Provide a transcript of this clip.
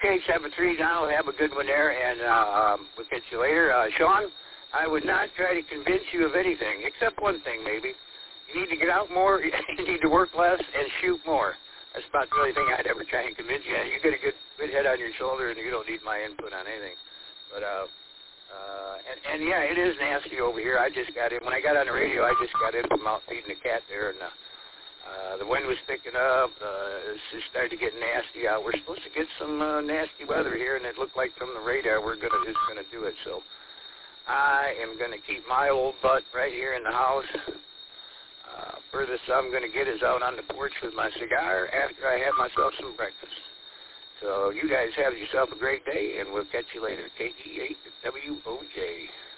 Okay, 7-3 now. Have a good one there, and we'll catch you later. Sean, I would not try to convince you of anything, except one thing maybe. You need to get out more, you need to work less, and shoot more. That's about the only thing I'd ever try and convince you. You get a good head on your shoulder, and you don't need my input on anything. But, yeah, it is nasty over here. I just got in. When I got on the radio, I just got in from out feeding the cat there, and the wind was picking up. It just started to get nasty out. We're supposed to get some nasty weather here, and it looked like from the radar we're just going to do it. So I am going to keep my old butt right here in the house. Furthest I'm going to get is out on the porch with my cigar after I have myself some breakfast. So you guys have yourself a great day, and we'll catch you later. KG8WOJ.